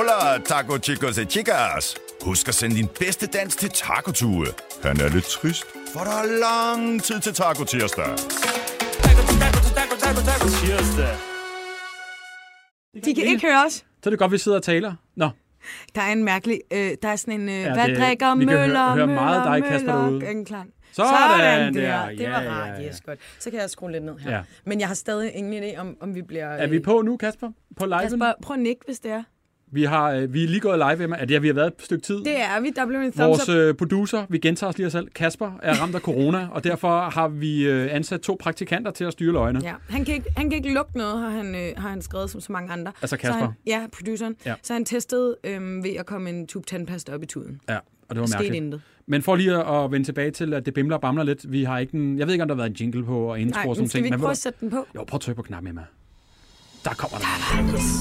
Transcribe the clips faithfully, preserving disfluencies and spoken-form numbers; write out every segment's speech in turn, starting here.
Hola, taco chicos y chicas. Husk at sende din bedste dans til Taco Tue. Han er lidt trist, for der er lang tid til Taco Tirsdag. Taco, taco, taco, taco, taco Tirsdag. De kan ikke høre os. Så er det godt, vi sidder og taler. Nå. Der er en mærkelig... Øh, der er sådan en... Øh, Ja, hvad det- drikker vi kan Møller, høre- høre Møller, meget dig, Kasper, Møller, derude. en klang. Sådan Sådan der. der. Det Ja, var ja, rart. ja. Yes, godt. Så kan jeg skrue lidt ned her. Ja. Men jeg har stadig ingen idé om, om vi bliver... Er vi på nu, Kasper? På liven? Kasper, prøv at nikke, hvis det er. Vi, har, øh, vi er lige gået live, Emma. Er det, vi har været et stykke tid? Det er vi. Der blev en thumbs Vores up. øh, producer, vi gentager os lige os selv, Kasper, er ramt af corona, og derfor har vi øh, ansat to praktikanter til at styre løgene. Ja, han kan, ikke, han kan ikke lugte noget, har han, øh, har han skrevet som så mange andre. Altså Så Kasper? han, ja, produceren. Ja. Så han testede øh, ved at komme en tube tandpasta op i tuden. Ja, og det var Skete mærkeligt. intet. Men for lige at, at vende tilbage til, at det bimler og bamler lidt, vi har ikke en, jeg ved ikke, om der har været en jingle på og intro Nej, og sådan men skal ting. vi ikke ved prøve du- at sætte den på? Jo, prøv at trykke på knappen, Emma. Der kommer der. Yes.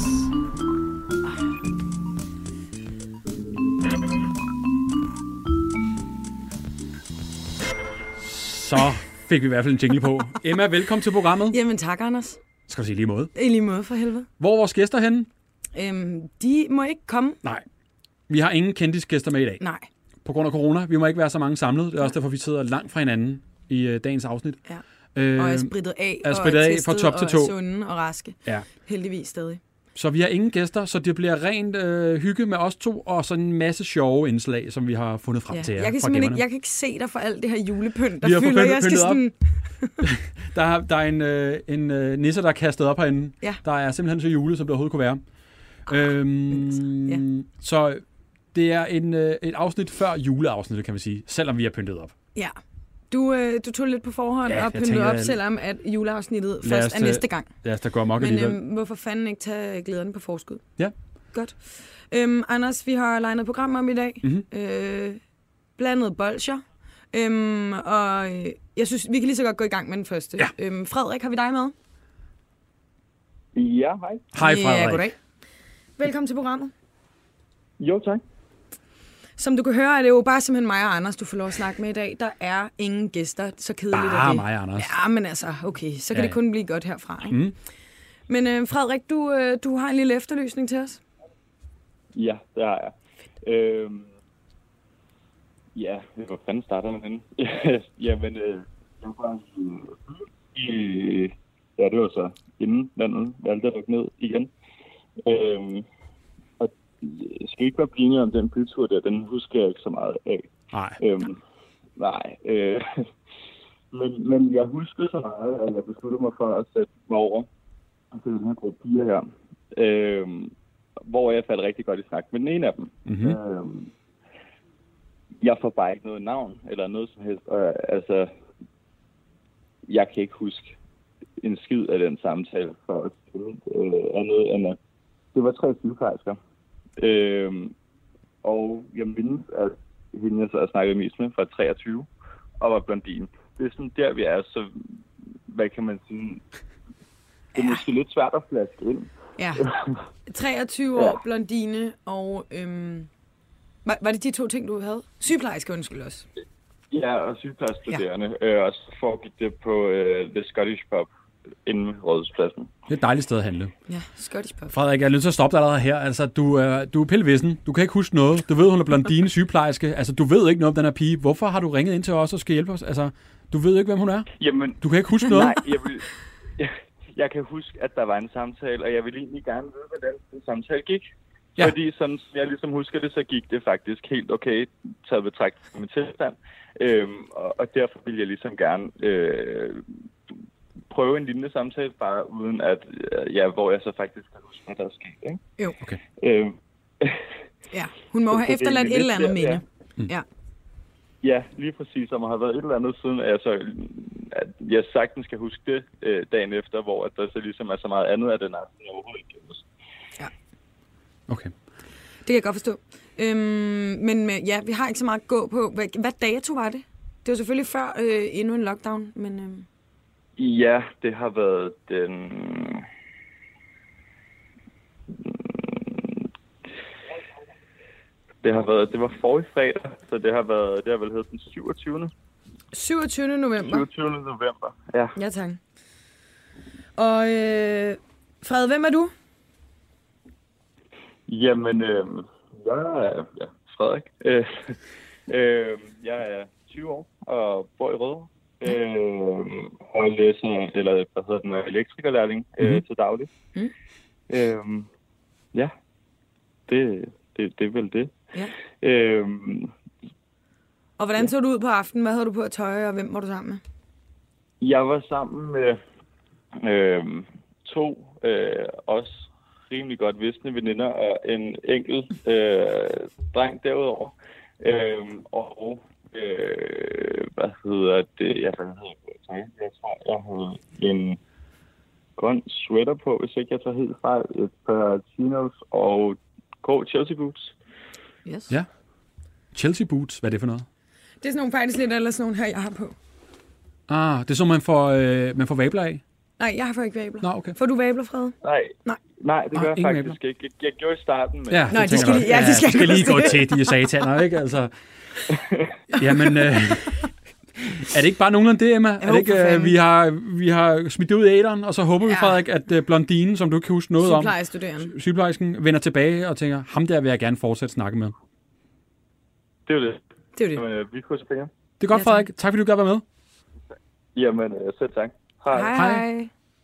Så fik vi i hvert fald en jingle på. Emma, velkommen til programmet. Jamen tak, Anders. Skal du sige lige måde. I lige måde, for helvede. Hvor er vores gæster henne? Øhm, de må ikke komme. Nej. Vi har ingen kendisgæster med i dag. Nej. På grund af corona. Vi må ikke være så mange samlet. Det er også derfor, vi sidder langt fra hinanden i øh, dagens afsnit. Ja. Øh, Og er sprittet af, er og sprittet er af testet, fra top til og tå. er sunde og raske. Ja. Heldigvis stadig. Så vi har ingen gæster, så det bliver rent øh, hygge med os to, og sådan en masse sjove indslag, som vi har fundet frem Ja. til jer Jeg kan fra simpelthen gemmerne. ikke, jeg kan ikke se dig for alt det her julepynt, der Vi har fået fylder. pyntet- Jeg skal pyntet op. sådan... Der, er, der er en, øh, en øh, nisse, der er kastet op herinde. Ja. Der er simpelthen så jule, som det overhovedet kunne være. Øhm, Ja. Så det er en, øh, et afsnit før juleafsnittet, kan vi sige, selvom vi er pyntet op. Ja. Du, øh, du tog lidt på forhånd Ja, og jeg pyntet tænker, op, at- selvom at juleafsnittet Lad os først er tage- næste gang. Lad os da gå amok Men alligevel. øhm, hvorfor fanden ikke tage glæderne på forskud? Ja. Godt. Øhm, Anders, vi har legnet et program om i dag. Mhm. Øh, blandet bolsjer. Øhm, og øh, jeg synes, vi kan lige så godt gå i gang med den første. Ja. Øhm, Frederik, har vi dig med? Ja, hej. Hej Frederik. Ja, goddag. Velkommen til programmet. Jo, tak. Som du kan høre, er det jo bare simpelthen mig og Anders, du får lov at snakke med i dag. Der er ingen gæster, så kedeligt er Bare det. mig, Anders. Ja, men altså, okay, så kan Ja, det kun blive godt herfra. Ikke? Mm. Men øh, Frederik, du, øh, du har en lille efterlysning til os. Ja, det har jeg. Øhm, ja, hvor fanden starter man henne? Jamen, øh, jeg var i, i... Ja, det var så inden landet valgte at lukke ned igen. Øhm, og skal vi ikke bare blive enige om den bytur der? Den husker jeg ikke så meget af. Nej. Øhm, nej. Øh, men, men jeg husker så meget, at jeg besluttede mig for at sætte mig over til den her gruppe piger her. Øhm, hvor jeg faldt rigtig godt i snak med den ene af dem. Mm-hmm. Øhm, jeg får bare ikke noget navn, eller noget som helst. Og, altså, jeg kan ikke huske en skid af den samtale for at øh, andet end at det var tre sygeplejersker. Øhm, og jeg mindes, at hende, jeg så har snakket mest med, fra treogtyve, og var blondine. Det er sådan der, vi er, så hvad kan man sige? Det er ja. måske lidt svært at flaske ind. Ja. treogtyve år, ja. Blondine, og øhm, var, var det de to ting, du havde? Sygeplejerske, undskyld også. Ja, og sygeplejestuderende. Ja. Øh, og så foregik det på øh, The Scottish Pub inden ved Rådhuspladsen. Det er et dejligt sted at handle. Ja, Scottish Pub. Frederik, jeg er nødt til at stoppe dig allerede her. Altså, du er, du er pillevissen. Du kan ikke huske noget. Du ved, hun er blondine sygeplejerske. Altså, du ved ikke noget om den her pige. Hvorfor har du ringet ind til os og skal hjælpe os? Altså, du ved ikke, hvem hun er. Jamen, du kan ikke huske noget. Nej, jeg, vil, jeg, jeg kan huske, at der var en samtale, og jeg vil egentlig gerne vide, hvordan den samtale gik. Ja. Fordi sådan, som jeg ligesom husker det, så gik det faktisk helt okay, taget betragtning med tilstand. Øhm, og, og derfor vil jeg ligesom gerne øh, prøve en lignende samtale, bare uden at, ja, hvor jeg så faktisk kan huske, hvad der er sket, ikke? Jo. Okay. Øhm, ja, hun må have efterladt et eller andet minde. Ja. Ja. Ja, lige præcis, som har været et eller andet siden, at jeg, så, at jeg sagtens skal huske det øh, dagen efter, hvor at der så ligesom er så meget andet af den aften, jeg overhovedet ikke kan huske. Ja. Okay. Det kan jeg godt forstå. Øhm, men med, ja, vi har ikke så meget at gå på. Hvad, hvad dato var det? Det var selvfølgelig før øh, endnu en lockdown, men... Øh... Ja, det har været den... Det har været, det var forrige fredag, så det har været, det har vel heddet den syvogtyvende syvogtyvende november. syvogtyvende november, ja. Ja, tak. Og øh, Fred, hvem er du? Jamen, øh, jeg er ja, Frederik. Øh, øh, jeg er tyve år og bor i Rødovre. Øh, og læser, eller hvad hedder den, elektrikerlærling øh, mm-hmm. til daglig. Mm. Øh, ja, det, det, det er vel det. Ja. Øh, Og hvordan så du ud på aftenen? Hvad havde du på at tøj, og hvem var du sammen med? Jeg var sammen med øh, to øh, også rimelig godt vidste veninder og en enkelt øh, dreng derudover. Øh, og øh, hvad hedder det? Jeg, hvad hedder det? Jeg tror, jeg havde en grøn sweater på, hvis ikke jeg tager helt fejl. Et par chinos og grå Chelsea boots. Yes. Ja. Chelsea boots, hvad er det for noget? Det er sådan nogle faktisk lidt eller sådan nogle her, jeg har på. Ah, det er sådan, man får, øh, man får vabler af? Nej, jeg har for ikke vabler. Nå, okay. Får du vabler, Frede? Nej. Nej. Nej, det gør ah, jeg faktisk ikke. Jeg, jeg gjorde i starten, men... Ja, Nå, de skal, lige, ja, ja, de skal, de skal lige gå til, de sataner, ikke? Altså, jamen, øh, er det ikke bare nogenlunde det, Emma? Er det ikke, øh, vi, har, vi har smidt det ud af æderen, og så håber vi, ja. Frederik, at øh, blondinen, som du ikke kan huske noget om, sygeplejersken, vender tilbage og tænker, ham der vil jeg gerne fortsætte snakke med. Det er jo det. Det er jo det. Jamen, vi krydser fingre. Det er godt, ja, Frederik. Tak, fordi du gad være med. Jamen, selv tak. Hej. Hej, hej.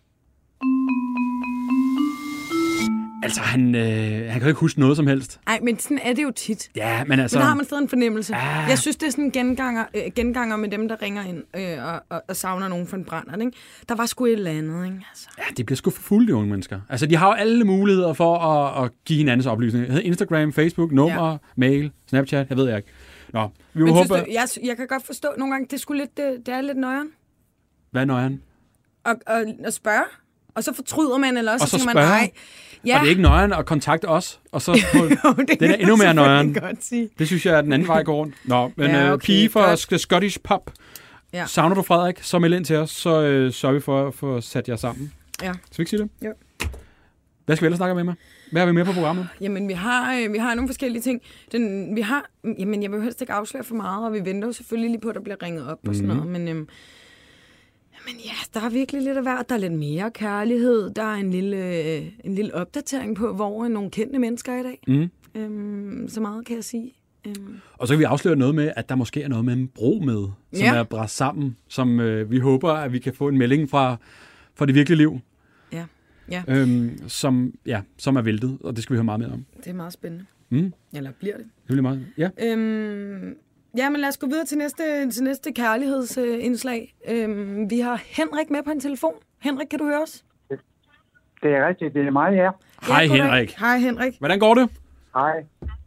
Altså, han, øh, han kan jo ikke huske noget som helst. Nej, men sådan er det jo tit. Ja, men altså... Men der har man stadig en fornemmelse. Ah. Jeg synes, det er sådan en genganger, øh, genganger med dem, der ringer ind øh, og, og, og savner nogen for en brænder, ikke? Der var sgu et eller andet, ikke? Altså. Ja, de bliver sgu for fulde, de unge mennesker. Altså, de har jo alle muligheder for at, at give hinandens oplysninger. Instagram, Facebook, nummer, ja. Mail, Snapchat, jeg ved jeg ikke. Nå, vi må men håbe... Du, jeg, jeg kan godt forstå nogle gange, det er sgu lidt, det, det er lidt nøjeren. Hvad er nøjeren? Og, og, og spørge. Og så fortryder man, eller også og så, så tænker spørge. man, nej. Ja. Og det er ikke nøjeren at kontakte os, og så på, jo, det, det er endnu mere nøjeren. Godt sige. Det synes jeg er den anden vej går rundt. Nå, men ja, okay, øh, pige fra godt. Scottish Pop. Ja. Savner du Frederik, så meld ind til os, så øh, sørger vi for at få sat jer sammen. Ja. Skal vi ikke sige det? Jo. Hvad skal vi ellers snakke med, Emma? Hvad har vi med på programmet? Jamen, vi har, øh, vi har nogle forskellige ting. Den, vi har, jamen, jeg vil jo helst ikke afsløre for meget, og vi venter jo selvfølgelig lige på, at der bliver ringet op og sådan mm-hmm. noget, men... Øhm, Men ja, der er virkelig lidt af hvert. Der er lidt mere kærlighed. Der er en lille, øh, en lille opdatering på, hvor nogle kendte mennesker er i dag. Mm. Øhm, så meget kan jeg sige. Øhm. Og så kan vi afsløre noget med, at der måske er noget med en bro med, som ja. er bræst sammen, som øh, vi håber, at vi kan få en melding fra, fra det virkelige liv. Ja. Ja. Øhm, som, ja, som er væltet, og det skal vi høre meget mere om. Det er meget spændende. Mm. Eller bliver det? Det bliver meget, ja. Øhm, ja, men lad os gå videre til næste, til næste kærlighedsindslag. Øhm, vi har Henrik med på en telefon. Henrik, kan du høre os? Det er rigtigt, det er mig, ja. Hej ja, Henrik. Hej Henrik. Hvordan går det? Hej.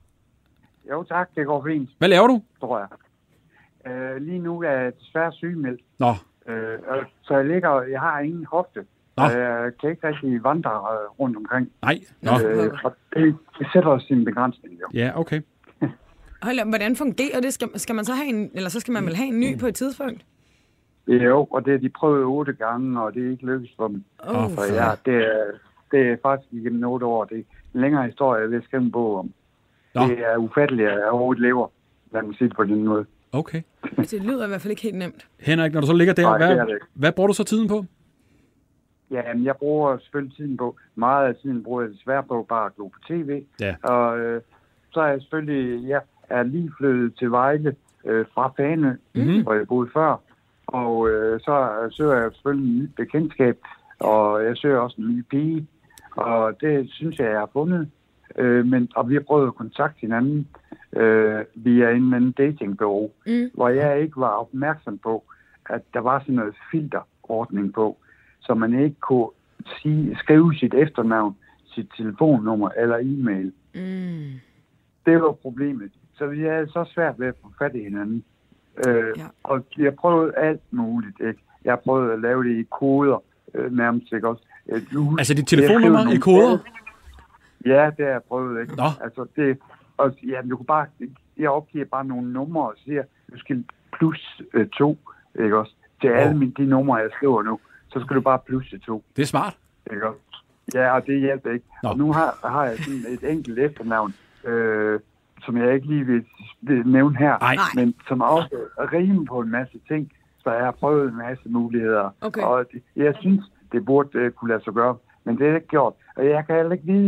Jo tak, det går fint. Hvad laver du? Tror jeg. Øh, lige nu er jeg desværre sygemeldt. Nå. Øh, så jeg ligger, jeg har ingen hofte. Nå. Jeg kan ikke rigtig vandre rundt omkring. Nej. Nå. Øh, og det, det sætter os sin begrænsning, jo. Ja, okay. Hold, hvordan fungerer det? Skal, skal man så have en, eller så skal man vel have en ny på et tidspunkt? Jo, og det er de prøvet otte gange, og det er ikke lykkedes for dem. Oh, så ja, det er, det er faktisk igennem otte år. Det er en længere historie, jeg vil skrive en bog om. Nå. Det er ufatteligt, at jeg overhovedet lever, lad mig sige det på den måde. Okay. Det lyder i hvert fald ikke helt nemt. Henrik, når du så ligger der, Nej, hvad, hvad bruger du så tiden på? Ja, men jeg bruger selvfølgelig tiden på, meget af tiden bruger jeg desværre på bare at glo på tv. Ja. Og øh, så er jeg selvfølgelig, jeg er lige flyttet til Vejle øh, fra Fanø, mm-hmm. hvor jeg boede før. Og øh, så søger jeg selvfølgelig en ny bekendtskab, og jeg søger også en ny pige. Og det synes jeg, jeg har fundet. Øh, men, og vi har prøvet at kontakte hinanden øh, via en eller anden datingbureau, mm. hvor jeg ikke var opmærksom på, at der var sådan noget filterordning på, så man ikke kunne sige, skrive sit efternavn, sit telefonnummer eller e-mail. Mm. Det var problemet. Så vi er så svært ved at få fat i hinanden. Øh, ja. Og vi har prøvet alt muligt, ikke? Jeg har prøvet at lave det i koder, øh, nærmest ikke også. Du, altså dit telefonnummer i koder? Ja, det har jeg prøvet, ikke? Nå. Altså det, og ja, du kan bare, jeg opgiver bare nogle numre og siger, du skal plus øh, to, ikke også? Til oh. alle mine, de numre, jeg skriver nu, så skal du bare plusse to. Det er smart. Ikke også? Ja, og det hjælper ikke. Nå. Og nu har, har jeg sådan et enkelt efternavn, øh, som jeg ikke lige vil, vil nævne her, Ej. men som også rimer på en masse ting, så jeg har prøvet en masse muligheder. Okay. Og det, jeg synes, det burde uh, kunne lade sig gøre, men det er ikke gjort. Og jeg kan heller ikke vide,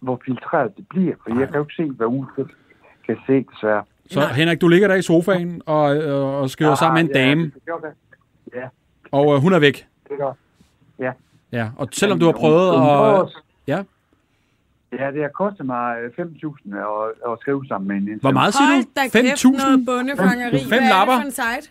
hvor filtreret det bliver, for jeg kan jo ikke se, hvad hun kan, kan se, desværre. Så Henrik, du ligger der i sofaen og, og, og skriver ja, sammen med en ja, dame, det gør det. Ja, og øh, hun er væk. det gør ja. Ja, og selvom du har Hun- prøvet hun prøver at... også- Ja, Ja, det har kostet mig fem tusind at, at skrive sammen med en. hvor meget siger Hold du? da fem kæft, tusind? noget bundefangeri. Fem Hvad er lapper? det for en site?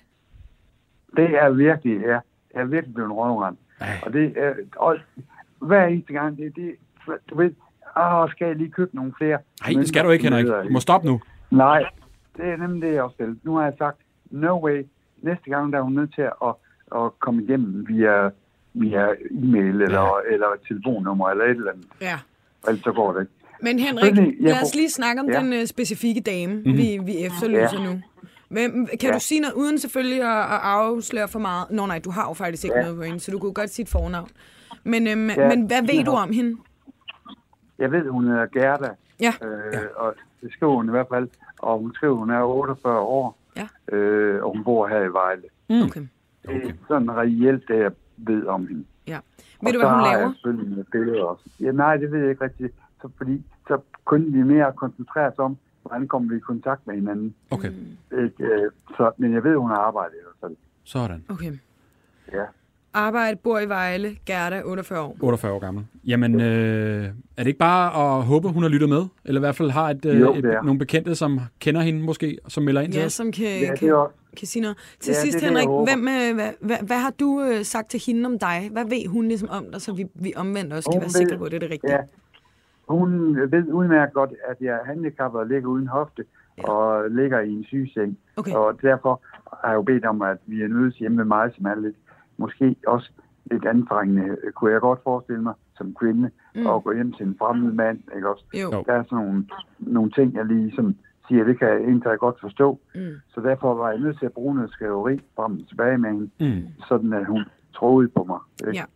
Det er virkelig, ja. Jeg er virkelig blevet røvrand. Og det er, og hver eneste gang, det, det du ved, åh, skal jeg lige købe nogle flere? Nej, det skal du ikke, Henrik. Du må stoppe nu. Nej, det er nemlig det, jeg også vil. Nu har jeg sagt, no way. Næste gang, der er hun nødt til at, at komme igennem via, via e-mail eller, ja. eller telefonnummer eller et eller andet. Ja. Ellers så går det ikke. Men Henrik, Selvfølgelig, jeg lad os får- lige snakke om Ja. den uh, specifikke dame, mm-hmm. vi, vi efterlyser Ja. nu. Hvem, kan Ja. du sige noget, uden selvfølgelig at, at afsløre for meget? Nå nej, du har jo faktisk ikke Ja. noget på hende, så du kunne godt sige et fornavn. Men, øhm, Ja. men hvad ved du om hende? Jeg ved, hun hedder Gerda, Ja. øh, og det skriver hun i hvert fald. Og hun skriver, hun er otteogfyrre år, Ja. øh, og hun bor her i Vejle. Okay. Det er sådan reelt, det jeg ved om hende. Ja. Og Ved du, hvad så hun har laver? jeg selvfølgelig nogle billeder også. Ja, nej, det ved jeg ikke rigtigt. Så, fordi så kunne vi mere koncentrere os om, hvordan kommer vi i kontakt med hinanden. Okay, Ikke, øh, så, men jeg ved, hun har arbejdet i hvert fald. sådan. Okay. Ja. Arbejde, bor i Vejle, Gerda, otteogfyrre år. otteogfyrre år gammel. Jamen, øh, er det ikke bare at håbe, hun har lyttet med? Eller i hvert fald har et, øh, Jo, et, det er. nogle bekendte, som kender hende måske, som melder ind til Ja, os? som kan, Ja, det kan, er også. kan sige noget. Til Ja, sidst, det er det, jeg Henrik, håber. hvem, øh, hvad, hvad, hvad har du øh, sagt til hende om dig? Hvad ved hun ligesom om dig, så vi, vi omvendt også kan Hun være ved- sikre på, at det er det rigtige? Ja. Hun ved udmærket godt, at jeg er handicappet og ligger uden hofte, ja. og ligger i en sygeseng. Okay. Og derfor har jeg jo bedt om, at vi er nødt hjemme med mig, som er lidt, måske også lidt anstrengende, kunne jeg godt forestille mig, som kvinde, mm. at gå hjem til en fremmed mand, ikke også? Jo. Jo. Der er sådan nogle, nogle ting, jeg lige som siger, det kan jeg egentlig godt forstå. Mm. Så derfor var jeg nødt til at bruge noget skriveri frem og tilbage med hende, Mm. sådan at hun troede på mig. Ikke? Ja.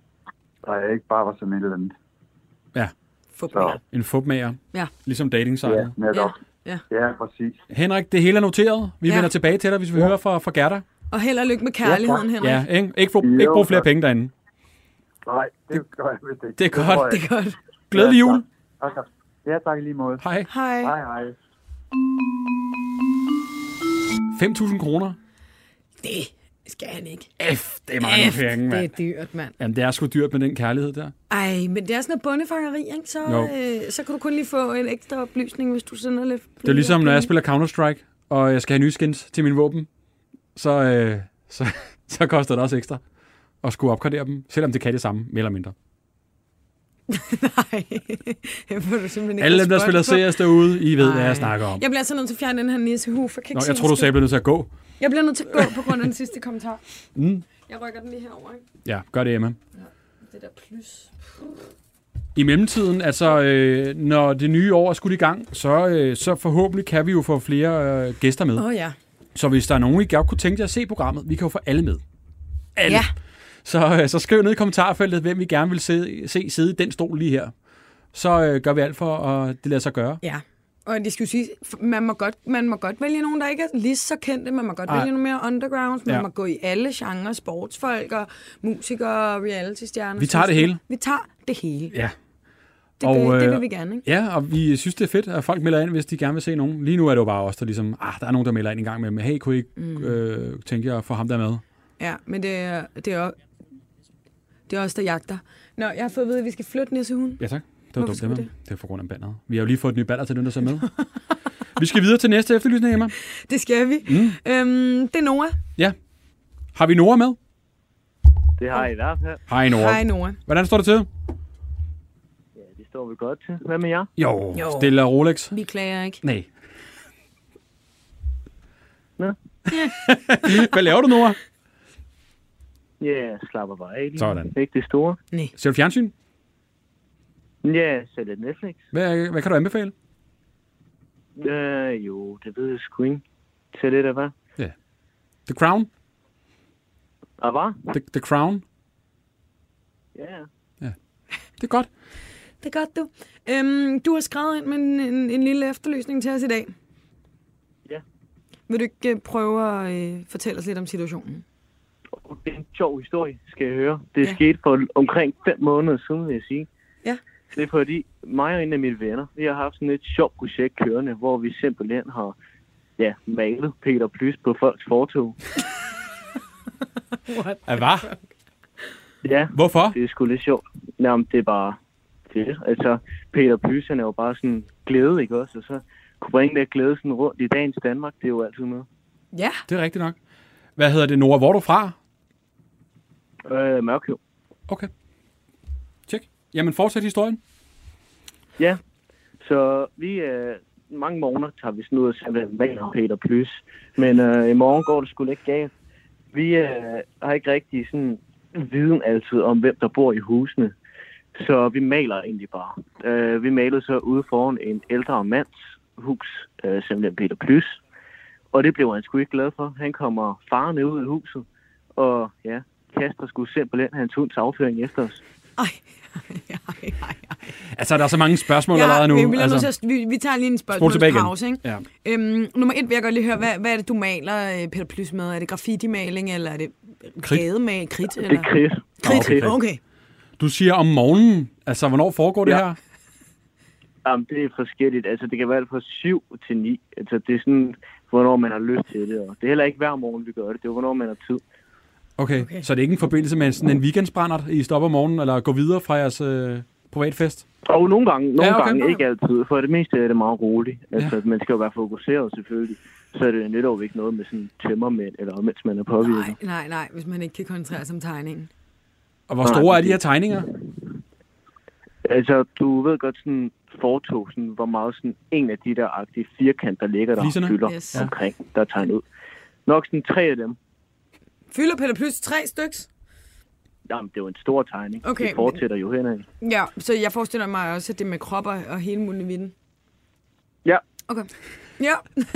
Og jeg ikke bare var sådan et eller andet. Ja, Fodbold. en fupmager. Ja. Ligesom dating-sejlet. Ja, netop. Ja. Ja, præcis. Henrik, det hele er noteret. Vi Ja. vender tilbage til dig, hvis vi hører fra, fra Gerda. Og held og lykke med kærligheden, Henrik. Ja, ikke, ikke, få, Jo, ikke brug flere tak. penge derinde. Nej, det gør jeg vist ikke. Det er tror godt. jeg. Det er godt. Glædelig jul. Ja, tak. Ja, tak i lige måde. Hej. Hej. Hej, hej. fem tusind kroner. Det skal han ikke. F, det er mange F, penge, det er mand. dyrt, mand. Jamen, det er sgu dyrt med den kærlighed der. Ej, men det er sådan noget bundefangeri, ikke? Så, Jo. øh, så kan du kun lige få en ekstra oplysning, hvis du sender lidt. Det er ligesom, når jeg spiller Counter-Strike, og jeg skal have nye skins til mine våben, så, øh, så, så koster det også ekstra at skulle opgradere dem, selvom det kan det samme, mere eller mindre. Nej, jeg får du simpelthen ikke Alle dem, der respons spiller på. C S derude, I ved, hvad Ej. jeg snakker om. Jeg bliver altså nødt til at fjerne den her nissehue, for jeg kan Nå, ikke jeg se tror, du en sagde, at jeg blev nødt til at gå. skid. Jeg bliver nødt til at gå på grund af den sidste kommentar. Mm. Jeg rykker den lige herover, ikke? Ja, gør det, Emma. Det der plus. I mellemtiden, altså, øh, når det nye år er skudt i gang, så, øh, så forhåbentlig kan vi jo få flere øh, gæster med. Åh oh, ja. Så hvis der er nogen, I godt kunne tænke jer at se programmet, vi kan jo få alle med. Alle. Ja. Så, øh, så skriv ned i kommentarfeltet, hvem vi gerne vil se, se sidde i den stol lige her. Så øh, gør vi alt for, at det lader sig gøre. Ja. Og det skal jo sige, man må, godt, man må godt vælge nogen, der ikke er lige så kendte. Man må godt Ej. vælge nogle mere undergrounds. Man Ja. må gå i alle genrer, sportsfolk og musikere og reality-stjerner. Vi tager det hele. Vi tager det hele. Ja. Det, Og, og, det øh, vil vi gerne, ikke? Ja, og vi synes, det er fedt, at folk melder ind, hvis de gerne vil se nogen. Lige nu er det jo bare os, der ligesom, ah, der er nogen, der melder ind en gang med, men hey, kunne I ikke mm. øh, tænke jer at få ham der med? Ja, men det er, det er, også, det er også der jagter. Nå, jeg har fået at vide, at vi skal flytte nissehunden. Ja, tak. Det var Hvorfor dumt, skulle Emma. det? Det er for grund af banneret. Vi har jo lige fået et nyt banner til den, der så med. Vi skal videre til næste efterlysning, Emma. Det skal vi. Mm. Øhm, det er Nora. Ja. Har vi Nora med? Det har jeg i hvert fald. Hej, Nora. Hej, Nora. Hvordan står det til? Ja, det står vi godt til. Hvad med jer? Jo, Jo. stille og Rolex. Vi klager ikke. Nej. Nå? Hvad laver du, Nora? Ja, jeg slapper bare af lige. Sådan. Ikke det store. Nej. Ser du fjernsyn? Ja, så lidt Netflix. Hvad, hvad kan du anbefale? Øh, jo, det ved jeg sgu ikke. Til det der, hvad? The Crown? Og hvad? The, The Crown? Ja. Det er godt. Det er godt, du. Øhm, du har skrevet ind med en, en, en lille efterlysning til os i dag. Ja. Vil du ikke øh, prøve at øh, fortælle os lidt om situationen? Det er en sjov historie, skal jeg høre. Det Ja. ja. skete for omkring fem måneder siden, vil jeg sige. Ja. Det er fordi, mig og en af mine venner, vi har haft sådan et sjovt projekt kørende, hvor vi simpelthen har ja, malet Peter Plys på folks fortog. Hvad? Hvad? Ja, Hvorfor? det er sgu lidt sjovt. Jamen, det er bare det. Altså, Peter Plys, han er jo bare sådan glæde, ikke også? Og så kunne bringe det glæde sådan rundt i dagens Danmark, det er jo altid med. Ja. Det er rigtigt nok. Hvad hedder det, Nora? Hvor er du fra? Øh, Mørkøv. Okay. Tjek. Jamen, fortsæt historien. Ja, så vi øh, mange morgener tager vi sådan ud og simpelthen maler Peter Plys. Men øh, i morgen går det sgu lidt galt. Vi øh, har ikke rigtig sådan viden altid om, hvem der bor i husene. Så vi maler egentlig bare. Øh, vi malede så ude foran en ældre mands hus, øh, simpelthen Peter Plys. Og det blev han sgu ikke glad for. Han kommer farende ud af huset, og ja, kaster sgu simpelthen hans hunds afføring efter os. Ej, ej, ej, ej. Altså, der er så mange spørgsmål Ja, allerede nu. vi, bliver altså, nødt til at, vi, vi tager lige en spol tilbage igen. spørgsmålspause, ikke? Ja. Øhm, nummer et vil jeg godt lige høre, hvad, hvad er det, du maler øh, Peter Plys med? Er det graffiti-maling, eller er det Kridt. gademaling, kridt? Det Eller? er kridt. Kridt, Okay. okay. Du siger om morgenen. Altså, hvornår foregår det Ja. her? Jamen, det er forskelligt. Altså, det kan være alt fra syv til ni. Altså, det er sådan, hvornår man har lyst til det. Og det er heller ikke hver morgen, vi gør det. Det er hvornår man har tid. Okay. okay, så det er ikke en forbindelse med sådan en weekendsbrændert, I stopper om morgenen, eller går videre fra jeres øh, privatfest? Og nogle gange, nogle Ja, okay. gange ikke altid. For det meste er det meget roligt. Altså, Ja. man skal jo være fokuseret selvfølgelig. Så er det netop ikke noget med sådan tømmermænd, eller mens man er påvirket. Nej, nej, nej, hvis man ikke kan koncentrere sig om tegningen. Og hvor store er de her tegninger? Altså, du ved godt sådan fortog, sådan, hvor meget sådan en af de der agtige firkant, der ligger der Fliserne? og fylder Yes. yes. omkring, der er tegnet ud. Nok sådan tre af dem. Fylder Peter Plys tre styks? Jamen, det er jo en stor tegning. Okay, Det fortsætter jo henad. Ja, så jeg forestiller mig også, at det er med kropper og hele muligheden. Ja. Okay. Ja.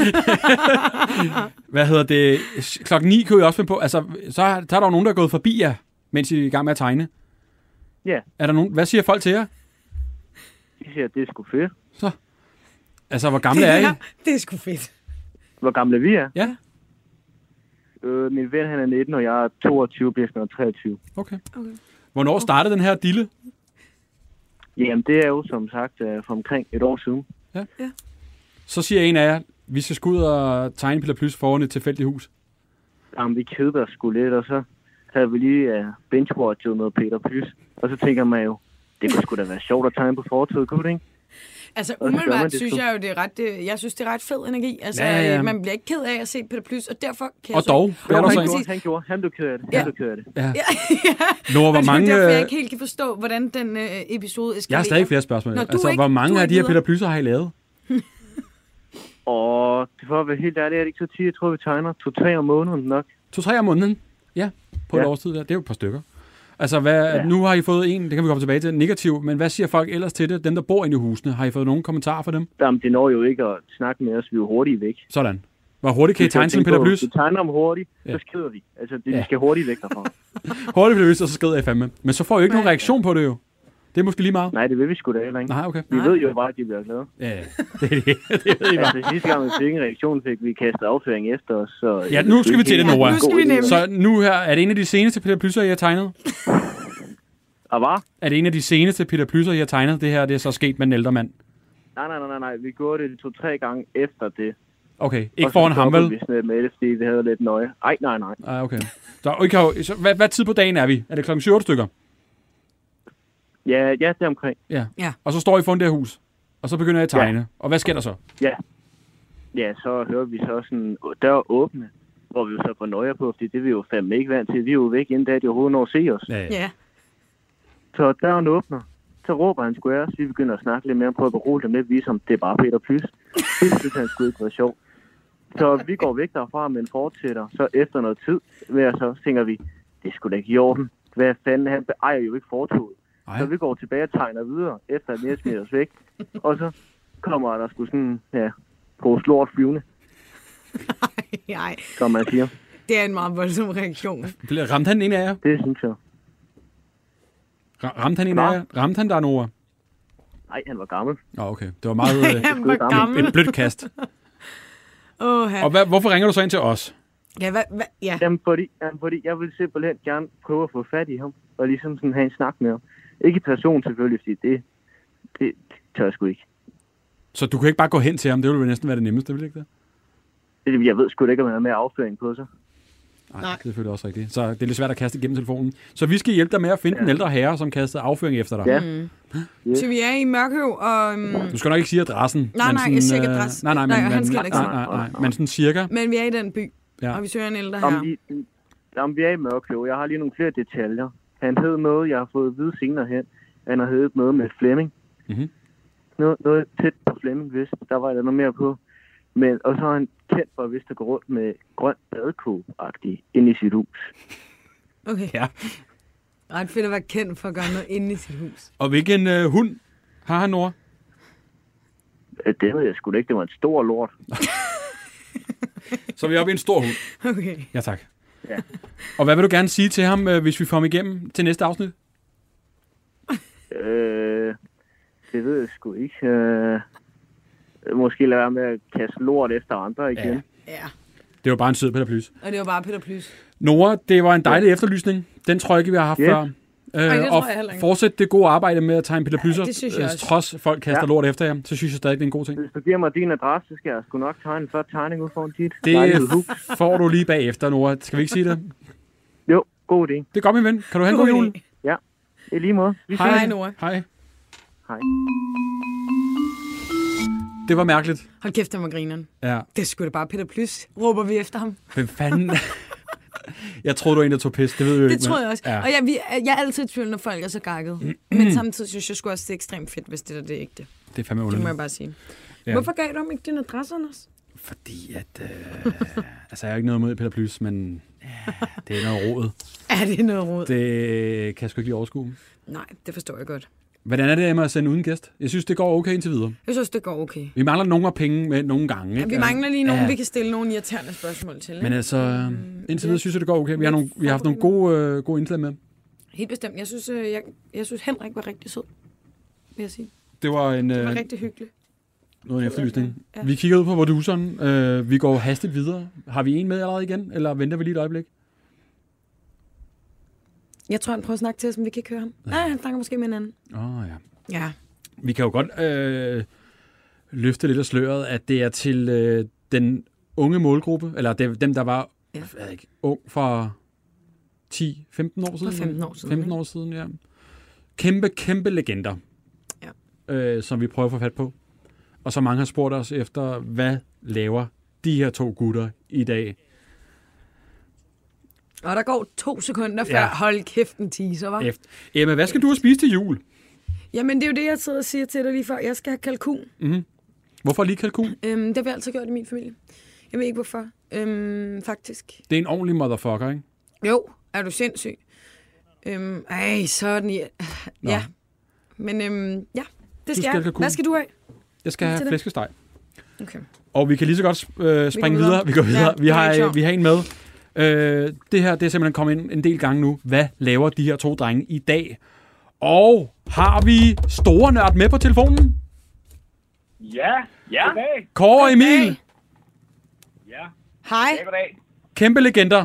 Hvad hedder det? Klokken ni kan vi også finde på. Altså, så er der jo nogen, der er gået forbi jer, mens I er i gang med at tegne. Ja, Er der nogen? Hvad siger folk til jer? de siger, at det er sgu fedt. Altså, hvor gamle er I? Ja, det er sgu fedt. Hvor gamle vi er? Ja, Øh, min ven, han er nitten, og jeg er toogtyve, bliver snart treogtyve. okay. Okay. Hvornår startede den her dille? Jamen, det er jo som sagt øh, for omkring et år siden. Så siger en af jer, vi skal sgu ud og tegne Peter Plys foran et tilfældigt hus. Jamen, vi kedede os sgu lidt, og så havde vi lige uh, benchwatchet noget Peter Plys. Og så tænker man jo, det kunne sgu da være sjovt at tegne på fortovet, kunne det ikke? Altså, Og så gør man umiddelbart det synes sgu. jeg jo, det er ret, det, jeg synes, det er ret fed energi. Altså, Ja, ja, ja. man bliver ikke ked af at se Peter Plys, og derfor kan jeg Og så... dog, hvad er Jo, der han, så gjorde, han gjorde. Han blev ked af det. Han Ja. blev ked af det. Ja. Ja, Nora, hvor og det er mange... derfor, jeg øh, ikke helt kan forstå, hvordan den øh, episode eskalerer. Jeg har stadig flere spørgsmål. Nå, du Altså, ikke- hvor du mange er af ikke de her videre. Peter Plys'er har I lavet? Og det for at være helt ærlig, er det ikke så tit. Jeg tror, vi tegner to-tre om måneden nok. To-tre om måneden? Ja, på et Ja. års tid. Der. Det er jo et par stykker. Altså, hvad, Ja. nu har I fået en, det kan vi komme tilbage til, negativ, men hvad siger folk ellers til det? Dem, der bor inde i husene, har I fået nogle kommentarer fra dem? Jamen, det når jo ikke at snakke med os. Vi er jo hurtigt væk. Sådan. Hvor hurtigt kan I Vi skal tegne sådan tænke Peter på, Plys? Hvis vi tegner om hurtigt, Ja. så skrider vi. Altså, det, Ja. vi skal hurtigt væk derfra. Hurtigt Peter Plys, og så skrider I fandme. Men så får I jo ikke nogen reaktion på det jo. Det er måske lige meget. Nej, det vil vi sgu da heller ikke. Nej, okay. Vi ved jo bare, at de bliver glade. Ja, ja. det, det, det ved I bare. Altså, sidste gang vi fik en reaktion, fik vi kastet afføring efter os. Så Ja, nu skal vi til det, Ja, Nora. nu skal vi nemlig. Så nu her, er det en af de seneste Peter Plys'er, I har tegnet? Og hvad? Er det en af de seneste Peter Plys'er, I har tegnet? Det her, det er så sket med en ældre mand. Nej, nej, nej, nej, nej. Vi gjorde det to-tre gange efter det. Okay, ikke Og så foran ham, stoppede vel? vi sådan lidt med det, fordi vi havde lidt nøje. Ej, nej, nej. Ah, okay. Så, okay, så hvad, hvad tid på dagen er vi? Er det klokken syv stykker? Ja, ja, det er omkring. Ja. Ja. Og så står I foran det her hus, og så begynder jeg at tegne. Ja. Og hvad sker der så? Ja. Ja, så hører vi så sådan dør åbne, hvor vi jo så får nøje på, fordi det er vi jo fandme ikke vant til. Vi er jo væk, inden da de overhovedet når at se os. Ja, ja. Ja. Så døren åbner. Så råber han sgu af os. Vi begynder at snakke lidt mere på at berolige dem lidt, vise om det er bare Peter Plys. Det synes han sgu ikke var sjovt. Så vi går væk derfra, men fortsætter. Så efter noget tid, ved så tænker vi, det er sgu da ikke i orden. Hvad fanden, han ejer jo ikke fortoget. Ej. Så vi går tilbage og tegner videre, efter at mere smider os væk. Og så kommer der sgu sådan, ja, på slort flyvende, Nej, som man siger. det er en meget voldsom reaktion. Ramte han en af jer? Det synes jeg. Ra- Ramte han en af jer? Ramte han der, Nora? Nej, han var gammel. Åh, oh, okay. Det var meget øh, Han var gammel. et blødt kast. Åh, Og hvad, hvorfor ringer du så ind til os? ja, hvad, hvad, ja. Jamen, fordi, jamen, fordi jeg vil simpelthen gerne prøve at få fat i ham, og ligesom sådan have en snak med ham. Ikke i person selvfølgelig, fordi det det, det tør jeg sgu ikke. Så du kan ikke bare gå hen til ham? Det ville jo næsten være det nemmeste, vil det ikke det? det jeg ved sgu da ikke, om han har mere afføring på sig. Nej, det er selvfølgelig også rigtigt. Så det er lidt svært at kaste igennem telefonen. Så vi skal hjælpe dig med at finde ja. den ældre herre, som kastede afføring efter dig. Ja. Mm. Yes. Så vi er i Mørkøv, og... Um... Du skal nok ikke sige adressen. Nej, nej, jeg siger ikke adressen. Nej, nej, men, nej, men, han skal ikke nej, nej, nej, men sådan cirka. Men vi er i den by, ja. og vi søger en ældre herre. Om vi, om vi er i Mørkøv, jeg har lige nogle flere detaljer. Han hed noget, jeg har fået at vide senere hen. Han har heddet noget med Flemming. Mm-hmm. Noget, noget tæt på Flemming, hvis der var der noget mere på. Men, og så har han kendt for, hvis der går rundt med grønt badekåb-agtigt inde i sit hus. Okay. Ja. Ret fedt at være kendt for at gøre noget inde i sit hus. Og hvilken øh, hund har han, Nora? Det ved jeg sgu da ikke. Det var en stor lort. Så vi er oppe i en stor hund. Okay. Ja, tak. Ja. Og hvad vil du gerne sige til ham, hvis vi får ham igennem til næste afsnit? Øh, det ved jeg sgu ikke. Øh, måske lade være med at kaste lort efter andre igen. Ja. ja. Det var bare en sød Peter Plys. Og det var bare Peter Plys. Nora, det var en dejlig ja. efterlysning. Den tror jeg ikke, vi har haft yes. før. Øh, og fortsæt det gode arbejde med at tegne Peter Plysser. Ja, det synes jeg også. Trods folk kaster ja. lort efter jer, så synes jeg stadig, det er en god ting. Hvis du giver mig din adresse, så skal jeg sgu nok tegne en flot tegning ud foran dit. Det får du lige bagefter, Nora. Skal vi ikke sige det? Jo, god idé. Det er godt, min ven. Kan du have en god, god jul? Ja, i lige måde. Vi Hej, Hej, Nora. Hej. Hej. Det var mærkeligt. Hold kæft, den var grineren. Ja. Det skulle da bare Peter Plys. Råber vi efter ham. Hvem fanden? Jeg troede, du var en, der tog pis. Det ved du det ikke. Det tror jeg også. Ja. Og jeg, vi, jeg er altid i tvivl, når folk er så gakket. Men samtidig synes jeg sgu også, det er ekstremt fedt, hvis det der det er ægte. Det er fandme underligt. Det må jeg bare sige. Ja. Hvorfor gav du ham ikke din adresse, Anders? Fordi at... Øh, altså, jeg har ikke noget mod Peter Plys, men ja, det er noget råd. Er det noget råd? Det kan jeg sgu ikke lige overskue. Nej, det forstår jeg godt. Hvordan er det med at sende uden gæst? Jeg synes, det går okay indtil videre. Jeg synes, det går okay. Vi mangler nogle af penge med nogle gange. Ikke? Ja, vi mangler lige nogen, ja. vi kan stille nogle irriterende spørgsmål til. Ikke? Men altså, indtil videre synes jeg, det går okay. Vi har, nogle, vi har haft nogle gode, øh, gode indslag med. Helt bestemt. Jeg synes, øh, jeg, jeg synes Henrik var rigtig sød, vil jeg sige. Det var en... Øh, det var rigtig hyggeligt. Noget en efterlysning. Ja. Vi kigger ud på produceren. Øh, vi går hastigt videre. Har vi en med allerede igen, eller venter vi lige et øjeblik? Jeg tror, han prøver at snakke til os, men vi kan ikke høre ham. Nej, han snakker måske med en anden. Åh, oh, ja. Ja. Vi kan jo godt øh, løfte lidt af sløret, at det er til øh, den unge målgruppe, eller det, dem, der var ja. jeg ikke, ung for ti femten år siden. For femten år siden. femten år siden, ja. Kæmpe, kæmpe legender, ja. øh, som vi prøver at få fat på. Og så mange har spurgt os efter, hvad laver de her to gutter i dag? Og der går to sekunder før, ja. hold kæft en teaser, hva'? Efter. Emma, hvad skal du have spise til jul? Jamen, det er jo det, jeg sidder og siger til dig lige før. Jeg skal have kalkun. Mm-hmm. Hvorfor lige kalkun? Øhm, det har vi altid gjort i min familie. Jeg ved ikke, hvorfor. Øhm, faktisk. Det er en ordentlig motherfucker, ikke? Jo, er du sindssyg? Øhm, ej, sådan ja. Ja. Men øhm, ja, det skal, skal jeg. Hvad skal du have? Jeg skal have flæskesteg. Okay. Og vi kan lige så godt øh, springe vi videre. Vi går videre. Ja, vi, har, vi har en med. Øh, det her, det er simpelthen kommet ind en del gange nu. Hvad laver de her to drenge i dag? Og har vi store nørd med på telefonen? Ja, ja. Goddag. Kåre og Emil. Ja. Hej. Ja, goddag. Kæmpe legender.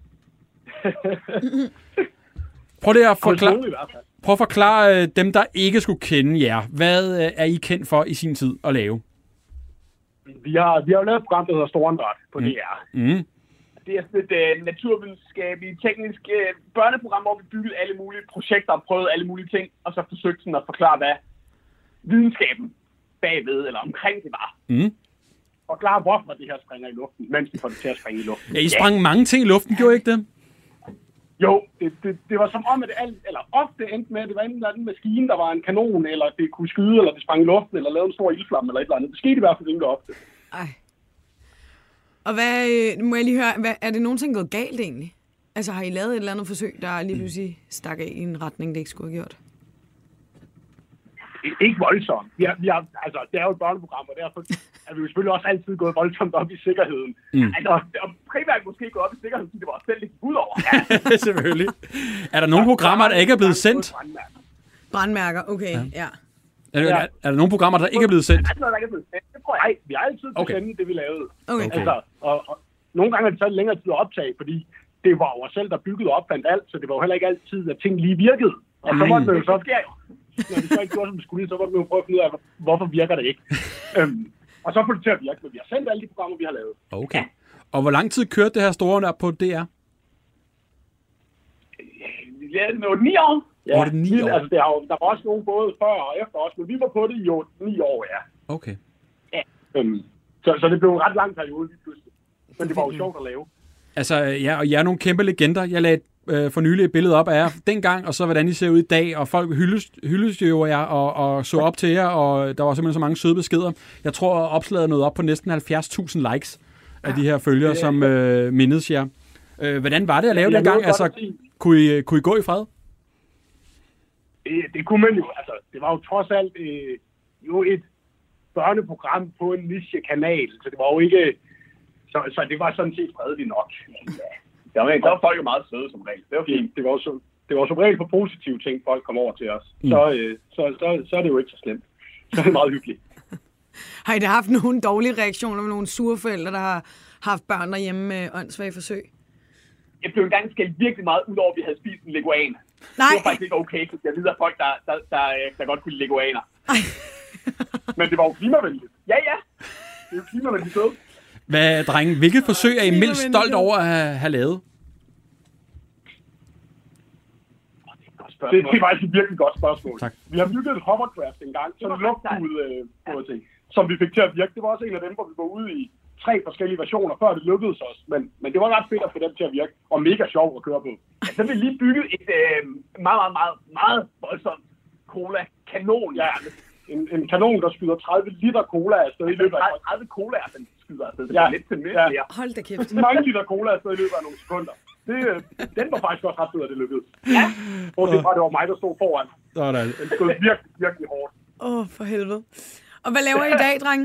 Prøv lige at forklare, prøv at forklare dem, der ikke skulle kende jer. Hvad er I kendt for i sin tid at lave? Vi har, vi har jo lavet et program, der hedder Store Nørd på D R. Mm. Det er sådan et uh, naturvidenskabeligt, teknisk uh, børneprogram, hvor vi byggede alle mulige projekter og prøvede alle mulige ting, og så forsøgte sådan at forklare, hvad videnskaben bagved eller omkring det var. Mm. Forklare, hvorfor det her springer i luften, mens vi får det til at springe i luften. Ja, I sprang yeah. mange ting i luften, gjorde I ikke det? Jo, det, det, det var som om, at det alt, eller ofte endte med, at det var enten en maskine, der var en kanon, eller det kunne skyde, eller det sprang i luften, eller lavede en stor ildflamme, eller et eller andet. Det skete i hvert fald rimelig ofte. Ej. Og hvad, må jeg lige høre, hvad, er det nogensinde gået galt egentlig? Altså har I lavet et eller andet forsøg, der lige pludselig stak af i en retning, det ikke skulle have gjort? Ikke voldsomt. Vi har, vi har, altså, det er jo et børneprogram, og derfor er vi jo selvfølgelig også altid gået voldsomt op i sikkerheden. Mm. Altså, og primært måske gået op i sikkerheden, fordi det var selv lidt ud over. Ja, selvfølgelig. Er der nogle programmer, der ikke er blevet sendt? Brandmærker, okay, ja. ja. Er, der, er, er der nogle programmer, der ikke er blevet sendt? Er der noget, der ikke er blevet sendt? Det tror jeg ikke. Vi har altid okay. sende det, vi lavede. Okay. okay. Altså, og, og nogle gange er det taget længere tid at optage, fordi det var jo os selv, der byggede og opfandt alt, så det var jo heller ikke altid, at ting lige virkede. Og så måtte det jo så ske. Når det så ikke gjorde, som det skulle, så var vi jo prøve at finde ud af, hvorfor virker det ikke. øhm, og så får det til at virke, men vi har sendt alle de programmer, vi har lavet. Okay. Og hvor lang tid kørte det her store nørd på D R? Ja, det var ni år. Ja, var det ni år? Altså, der, der var også nogle både før og efter os, men vi var på det i jo ni år, ja. Okay. Ja. Øhm, så, så det blev en ret lang periode lige pludselig. Men det var jo sjovt at lave. Altså, ja, og jeg er nogle kæmpe legender. Jeg lagde øh, for nylig et billede op af jer dengang, og så hvordan I ser ud i dag, og folk hyldes, hyldes jo jer og, og så op til jer, og der var simpelthen så mange søde beskeder. Jeg tror, opslaget nåede op på næsten halvfjerds tusind likes af de her følgere, som øh, mindes jer. Øh, hvordan var det at lave ja, dengang? Altså, kunne I, kunne I gå i fred? Det, det kunne man jo. Altså, det var jo trods alt øh, jo et børneprogram på en niche-kanal, så det var jo ikke... Så, så det var sådan set fredeligt nok. Ja. Der var, der var folk jo meget søde som regel. Det var fint. Det var så, det var som regel på positive ting, folk kom over til os. Mm. Så, øh, så, så, så er det jo ikke så slemt. Så er det meget hyggeligt. Har I da haft nogle dårlige reaktioner med nogle sure forældre, der har haft børn derhjemme med åndssvage forsøg? Jeg blev engang skældt virkelig meget ud over, at vi havde spist en leguan. Nej. Det var faktisk ikke okay, så jeg videre folk, der, der, der, der godt kunne lide leguaner. Men det var jo klimavenligt. Ja, ja. Det er jo klimavenligt sød. Hvad, drenge, hvilket forsøg er I mindst stolt over at have, have lavet? Det, det er faktisk et virkelig godt spørgsmål. Tak. Vi har bygget et hovercraft engang, sådan en luftude øh, ting, som vi fik til at virke. Det var også en af dem, hvor vi var ude i tre forskellige versioner, før det lykkedes os. Men, men det var ret fedt at få dem til at virke, og mega sjovt at køre på. Ja, så vi lige bygget et øh, meget, meget, meget, meget voldsomt cola-kanon. Ja, en, en kanon, der skyder tredive liter cola afsted i løbet af... tredive cola, den skyder afsted. Det ja, er lidt til mere. Ja. Hold da kæft. Mange liter cola afsted i løbet af nogle sekunder. Det, den var faktisk også ret fed, at det lykkedes. Ja. Og det var, det var mig, der stod foran. Sådan. Den stod virkelig, virkelig hårdt. Åh, oh, for helvede. Og hvad laver I i dag, drenge?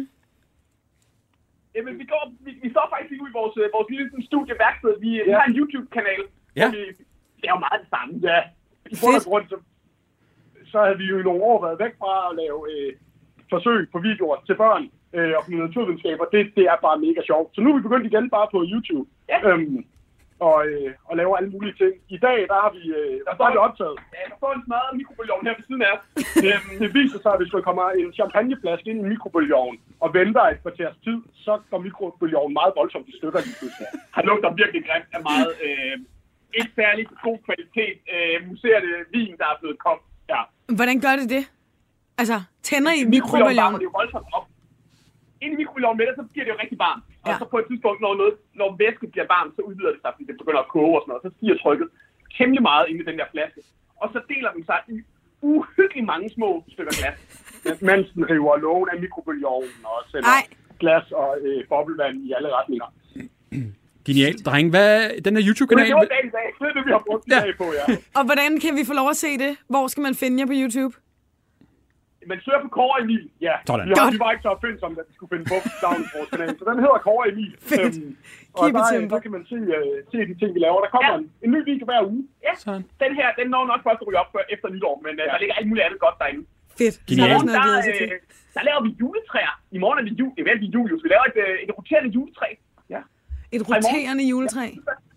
Jamen, vi, går, vi, vi står faktisk lige ude i vores, vores lille studieværksted. Vi, ja. vi har en YouTube-kanal. Ja. Vi laver meget det samme. Ja. I bund og grund, så, så havde vi jo i nogle år været væk fra at lave øh, forsøg på videoer til børn øh, og på naturvidenskaber. Det, det er bare mega sjovt. Så nu er vi begyndt igen bare på YouTube. Ja. Øhm, og, øh, og laver alle mulige ting. I dag, der har vi, øh, der der er det optaget. Ja, der står en smadret mikrobølgeovn her ved siden af os. det, det viser sig, at hvis der kommer en champagneflaske ind i mikrobølgeovnen og venter et kvarters tid, så går mikrobølgeovnen meget voldsomt i stykker lige pludselig. Han lugter virkelig grimt af meget øh, ikke særlig god kvalitet øh, museerne vin, der er blevet kogt. Ja. Hvordan gør det det? Altså, tænder I mikrobølgeovnen? Det er jo voldsomt op. Ind i mikrobølgeovnen med det, så bliver det jo rigtig varmt. Og ja. så på et tidspunkt, når, noget, når væske bliver varmt, så udvider det sig, fordi det begynder at koge og sådan noget. Så stiger trykket temmelig meget inde i den der flaske. Og så deler den sig i uhyggeligt mange små stykker glas. Mens den river lågen af mikrobølgeovnen og sender Ej. glas og øh, boblevand i alle retninger. Genialt, dreng. Hvad den her YouTube-kanal? Det er dagen i dag. Det er det, vi har brugt ja. i dag på, ja. Og hvordan kan vi få lov at se det? Hvor skal man finde jer på YouTube? Man søger på Kåre Emil. Ja, sådan. Vi, har, vi var ikke så opfindsomme, at vi skulle finde på navnet på vores kanal. Så den hedder Kåre Emil. Øhm, og der, der kan man se, uh, se de ting, vi laver. Der kommer ja. en, en ny video hver uge. Ja, sådan. Den her, den når nok først at ryge op før, efter nytår, men uh, ja. der ligger alt muligt andet godt derinde. Fedt. Morgen, der, øh, der laver vi juletræer. I morgen er vi jul. Det er vel jul, vi laver et, øh, et roterende juletræ. Ja. Et roterende juletræ?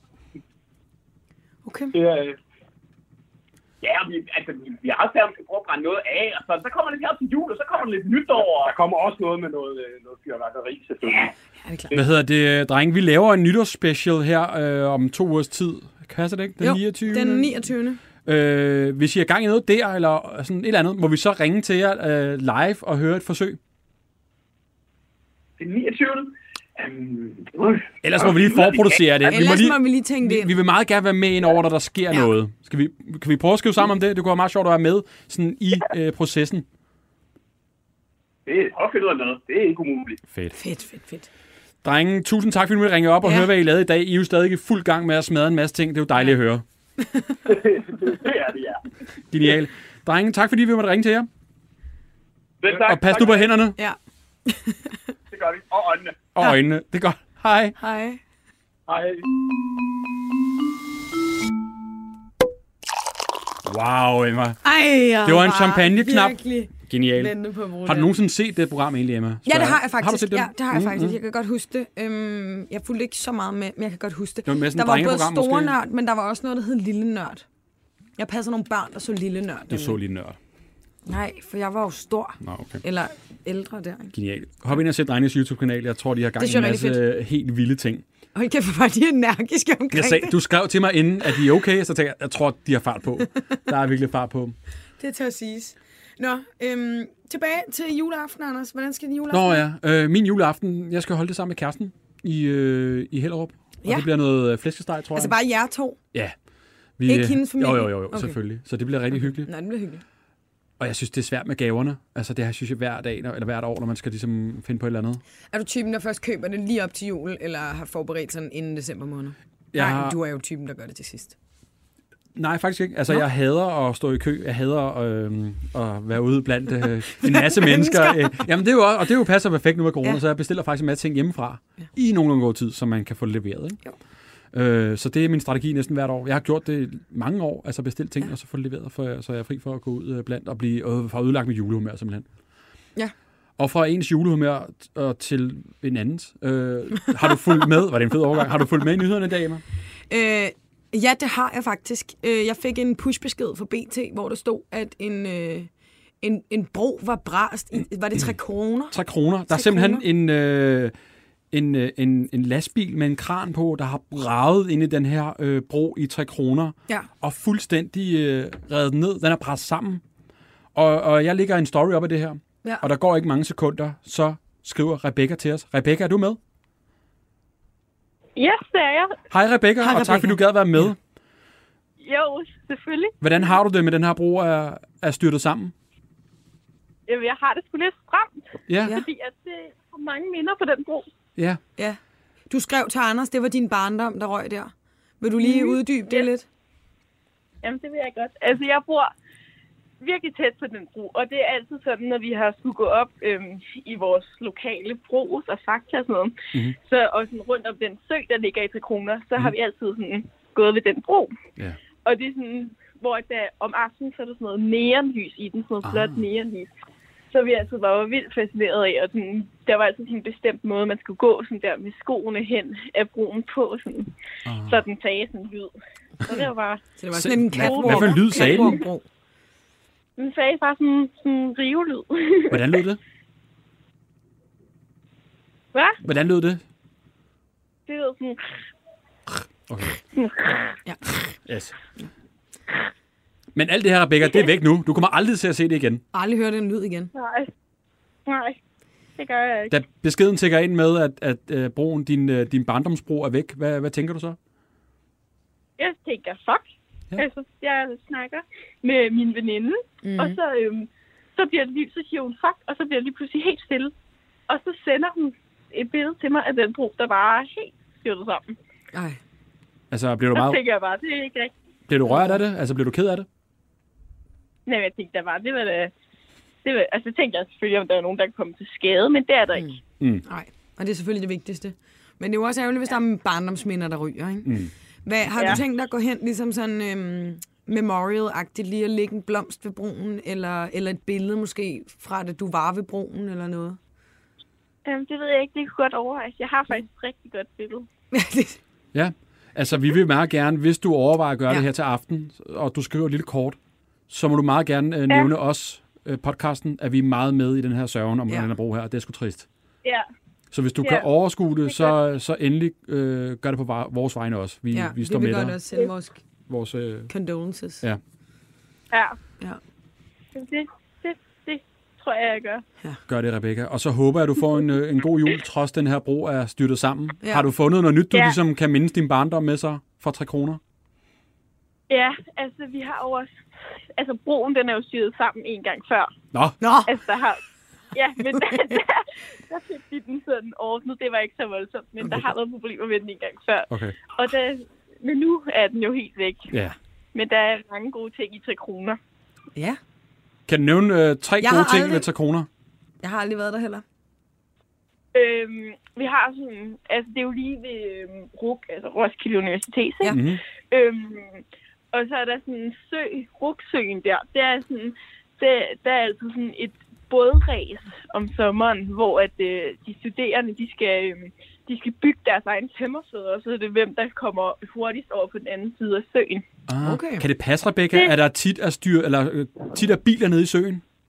Okay. Det er... Ja, vi, altså, vi har også her, om vi prøver at brænde noget af, og så, så kommer det her til jul, og så kommer der lidt nytår. Og... Der kommer også noget med noget, noget fyrværkeri, selvfølgelig. Ja, det er klart. Hvad hedder det, drenge? Vi laver en nytårsspecial her øh, om to ugers tid. Kan det ikke? Den jo, niogtyvende den niogtyvende Øh, hvis I er gang i noget der, eller sådan et eller andet, må vi så ringe til jer øh, live og høre et forsøg? Den niogtyvende Um, Ellers må vi lige forproducere det. Ellers vi må, lige, må vi lige tænke det. Vi, vi vil meget gerne være med ind over, når der sker ja. noget. Skal vi, kan vi prøve at skrive sammen om det? Det kunne være meget sjovt at være med sådan i øh, processen. Det er også fedt noget. Det er ikke umuligt. Fedt. Fedt, fedt, fedt. Drenge, tusind tak, fordi I ringe op og ja. høre, hvad I lavede i dag. I er jo stadig i fuld gang med at smadre en masse ting. Det er jo dejligt ja. at høre. Det er det, ja. Genial. Drenge, tak fordi vi måtte ringe til jer. Det, tak, og pas tak, nu på hænderne. Ja. Det gør vi. Og øjnene. Og øjnene. Det er godt. Hej. Hej. Hej. Wow, Emma. Ej, det var en champagneknap. Genial. Har du nogensinde set det program egentlig, Emma? Ja, det har jeg faktisk. Har du set det? Ja, det har jeg faktisk. Mm-hmm. Jeg kan godt huske det. Øhm, jeg fulgte ikke så meget med, men jeg kan godt huske det. Det var der var både store måske? Nørd, men der var også noget, der hed Lille Nørd. Jeg passede nogle børn, der så Lille Nørd. Du så Lille Nørd. Nej, for jeg var jo stor. Nå, okay. Eller ældre der. Ikke? Genialt. Hop ind og se drengenes YouTube-kanal. Jeg tror, de har gang i en masse rigtig helt vilde ting. Hold kæft, hvor var de energiske omkring jeg sagde, det. Du skrev til mig inden, at de er okay, så tænkte jeg, jeg tror, de har fart på. Der er virkelig fart på dem. Det er til at siges. Nå, øhm, tilbage til juleaften, Anders. Hvordan skal din juleaften? Nå ja, øh, min juleaften, jeg skal holde det sammen med kæresten i, øh, i Hellerup. Og ja. det bliver noget flæskesteg, tror jeg. Altså bare jer to? Ja. Vi, ikke hendes familie? Jo, jo, jo, jo okay. selvfølgelig. Så det bliver rigtig okay. hyggeligt. Nej, det bliver hyggeligt. Og jeg synes, det er svært med gaverne. Altså det har jeg synes jeg hver dag, eller hvert år, når man skal ligesom finde på et eller andet. Er du typen, der først køber det lige op til jul, eller har forberedt sådan inden december måned? Jeg Nej, har... du er jo typen, der gør det til sidst. Nej, faktisk ikke. Altså, Nå. jeg hader at stå i kø. Jeg hader øh, at være ude blandt øh, en masse mennesker. Jamen, det er jo også, og det er jo passer perfekt nu med corona, ja. Så jeg bestiller faktisk en masse ting hjemmefra ja. i nogenlunde god tid, så man kan få det leveret. Ikke? Jo. Øh, så det er min strategi næsten hvert år. Jeg har gjort det mange år, altså bestilt ting, ja. og så få det leveret, for, så jeg er fri for at gå ud blandt og blive øh, for ødelagt mit julehumør, simpelthen. Ja. Og fra ens julehumør og til en andens. Øh, har du fulgt med? Var det en fed overgang? Har du fulgt med i nyhederne i dag, Emma? Øh... Ja, det har jeg faktisk. Jeg fik en pushbesked fra B T, hvor der stod, at en, en, en bro var brast. Var det tre kroner? Tre kroner. Der er simpelthen en, øh, en, en, en lastbil med en kran på, der har braget ind i den her øh, bro i tre kroner. Ja. Og fuldstændig øh, revet ned. Den er presset sammen. Og, og jeg lægger en story op af det her. Ja. Og der går ikke mange sekunder, så skriver Rebecca til os. Rebecca, er du med? Yes, det er jeg. Hej Rebecca, Hej, og tak fordi du gad være med. Jo, selvfølgelig. Hvordan har du det med den her bro er, er styrtet sammen? Jamen, jeg har det sgu lidt stramt. Ja. Fordi at det er mange minder på den bro. Ja. Ja. Du skrev til Anders, det var din barndom, der røg der. Vil du lige mm. uddybe det ja. lidt? Jamen, det vil jeg godt. Altså, jeg bor virkelig tæt på den bro, og det er altid sådan, når vi har skulle gå op øhm, i vores lokale bros og Fakta og sådan noget, mm-hmm. så og sådan rundt om den sø, der ligger i tre kroner, så mm-hmm. har vi altid sådan gået ved den bro. Yeah. Og det er sådan, hvor der, om aftenen, så er der sådan noget neonlys i den, sådan noget ah. flot neonlys. Så vi altid var vildt fascineret af, og sådan, der var altid sådan en bestemt måde, man skulle gå sådan der med skoene hen af broen på, sådan, ah. så den sagde sådan en lyd. Så det var bare... Så det var sådan en catwalk. Hvad for en lyd sagde den? Den sagde bare sådan en rivelyd. Hvordan lød det? Hvad? Hvordan lød det? Det lød sådan... Okay. Ja. Yes. Men alt det her, Rebecca, det er væk nu. Du kommer aldrig til at se det igen. Aldrig høre den lyd igen. Nej. Nej. Det gør jeg ikke. Da beskeden tækker ind med, at, at, at broen, din, din barndomsbro er væk, hvad, hvad tænker du så? Jeg tænker, fuck. Ja. Altså, jeg snakker med min veninde, mm. og så, øhm, så, bliver det lige, så siger hun fuck, og så bliver det lige pludselig helt stille. Og så sender hun et billede til mig af den bro, der bare er helt styrtet sammen. Ej. Altså, bliver du så meget... tænker jeg bare, det er ikke rigtigt. Bliver du rørt af det? Altså, bliver du ked af det? Nej, jeg tænkte, der var, det var da... Det var, altså, tænkte jeg selvfølgelig, om der er nogen, der kan komme til skade, men det er der mm. ikke. Mm. Nej, og det er selvfølgelig det vigtigste. Men det er jo også ærgerligt, hvis der er barndomsminder, der ryger, ikke? Mm. Hvad, har ja. du tænkt dig at gå hen ligesom sådan øhm, memorial-agtigt, lige at lægge en blomst ved broen, eller, eller et billede måske fra det, du var ved broen, eller noget? Øhm, det ved jeg ikke, det kunne godt overvejes. Jeg har faktisk et rigtig godt billede. Ja, altså vi vil meget gerne, hvis du overvejer at gøre ja. det her til aften, og du skriver et lille kort, så må du meget gerne øh, nævne ja. os, øh, podcasten, at vi er meget med i den her sørgen om ja. den her bro her, og det er sgu trist. Ja. Så hvis du ja. kan overskue det, så, så endelig øh, gør det på vores vegne også. Vi, ja, vi står med dig. Ja, vi vil godt også sende vores, vores øh... condolences. Ja. Ja. ja. Det, det, det tror jeg, jeg gør. Ja. Gør det, Rebecca. Og så håber jeg, at du får en, en god jul, trods den her bro er styrtet sammen. Ja. Har du fundet noget nyt, du ja. ligesom kan mindes din barndom med sig for tre kroner? Ja, altså vi har jo også... Altså broen, den er jo styrtet sammen en gang før. Nå! Nå! Altså der har... Ja, men der, der, der fik de den sådan ordnet. Det var ikke så voldsomt, men okay. der har været problemer med den en gang før. Okay. Og der, men nu er den jo helt væk. Ja. Men der er mange gode ting i tre kroner. Ja. Kan du nævne øh, tre jeg gode ting aldrig... ved tre kroner? Jeg har aldrig været der heller. Øhm, vi har sådan... Altså, det er jo lige ved øhm, R U C, altså Roskilde Universitet, ja. Mm-hmm. Øhm, og så er der sådan en sø, R U C-søen der. Det er sådan... Det, der er altså sådan et bådræs om sommeren, hvor at øh, de studerende, de skal, øh, de skal bygge deres egen tømmersæder, og så er det hvem, der kommer hurtigst over på den anden side af søen. Ah, okay. Kan det passe, Rebecca? Det... Er der tit at styr, eller øh, tit er biler nede i søen?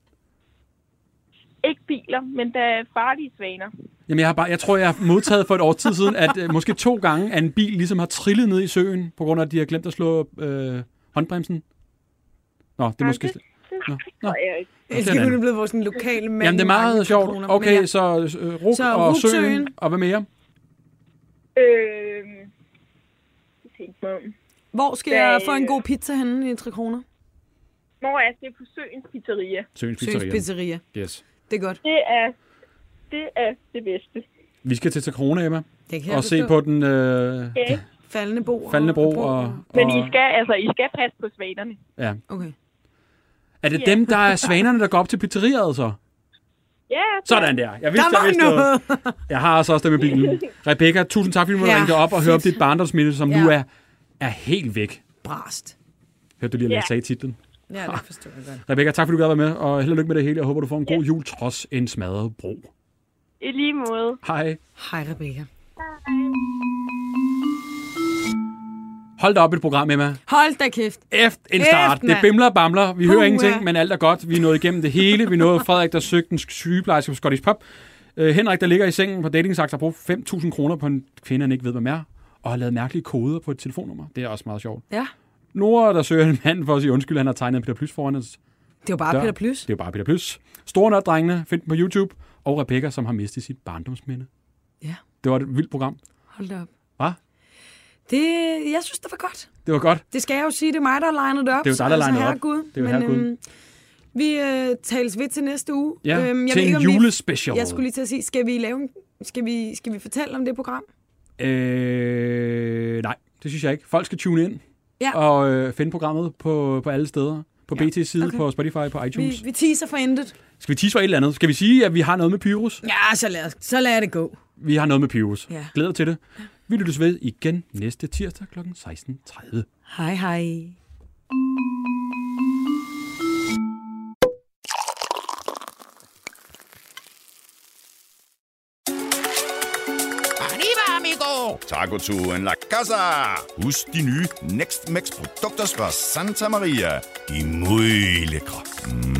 ikke biler, men der er farlige svaner. Jamen, jeg, har bare, jeg tror, jeg har modtaget for et år tid siden, at øh, måske to gange, at en bil ligesom har trillet ned i søen, på grund af, at de har glemt at slå øh, håndbremsen. Nå, det er måske... Det, det, Nå, Nå. Jeg ikke. Jeg skal kun blive vores lokale mand. Jamen, det er meget sjovt. Kroner. Okay, ja. så øh, Ruk så og Rugsøen. Søen, og hvad mere? Øh, det tænkte mig om. Hvor skal Da, jeg få en god pizza henne i tre kroner? Hvor er det på Søens Pizzeria? Søens Pizzeria. Søens Pizzeria. Yes. Det er godt. Det er det, er det bedste. Vi skal til Trikone, Emma. Det kan jeg og se på den øh, Okay. faldende bro. faldende bro. Og, og, og, Men og, I skal, altså, I skal passe på svanerne. ja. okay. Er det Ja. dem, der er svanerne, der går op til pizzeriaet, så? Ja, det Sådan der. Jeg vidste, Der var jeg vidste noget. noget. Jeg har altså også dem i bilen. Rebecca, tusind tak, fordi du måtte Ja, ringe op og høre om fedt. dit barndomsminde, som Ja. nu er, er helt væk. Brast. Hørte du lige, at jeg Ja. sagde titlen? Ja, det forstår jeg godt. Rebecca, tak fordi du gad være med, og held og lykke med det hele. Jeg håber, du får en god jul, trods en smadret bro. I lige måde. Hej. Hej, Rebecca. Hold da op et program, Emma. Hold da kæft. Efter en start. Kæft, Det mand. bimler og bamler. Vi hører Puha. ingenting, men alt er godt. Vi er nået igennem det hele. Vi nåede Frederik, der søgte en sygeplejerske på Scottish Pub. Uh, Henrik, der ligger i sengen på datingsaks, har brugt fem tusind kroner på en kvinde, han ikke ved, hvad mere, og har lavet mærkelige koder på et telefonnummer. Det er også meget sjovt. Ja. Nora, der søger en mand for at sige undskyld, han har tegnet en Peter Plys foran os. Det var bare Dør. Peter Plys. Det er jo bare Peter Plys. Store Nørd-drengene, find dem på YouTube. Og Rebecca, som har mistet sit barndomsminde. Ja. Det var et vildt program. Hold da op. Hvad? Det, jeg synes, det var godt. Det var godt. Det skal jeg jo sige, det er mig, der har legnet det op. Det er jo dig, der så, lignede altså, op. herregud. Det er jo Men, herregud. øhm, vi øh, tales ved til næste uge. Ja, Øhm, jeg til ved ikke, en om vi- julespecial. Jeg skulle lige til at sige, skal vi lave en, skal vi, skal vi fortælle om det program? Øh, nej, det synes jeg ikke. Folk skal tune ind Ja. og øh, finde programmet på, på alle steder. På Ja, B T's side, okay. på Spotify, på iTunes. Vi, vi teaser for intet. Skal vi tease for et eller andet? Skal vi sige, at vi har noget med Pyrus? Ja, så lad, så lad det gå. Vi har noget med Pyrus. Ja. Glæder til det. Vi lyttes ved igen næste tirsdag kl. seksten tredive. Hej, hej. Arriba, amigo! Taco-turen La Casa! Husk de nye Next Max produkter fra Santa Maria. De er muy lækre. Mm.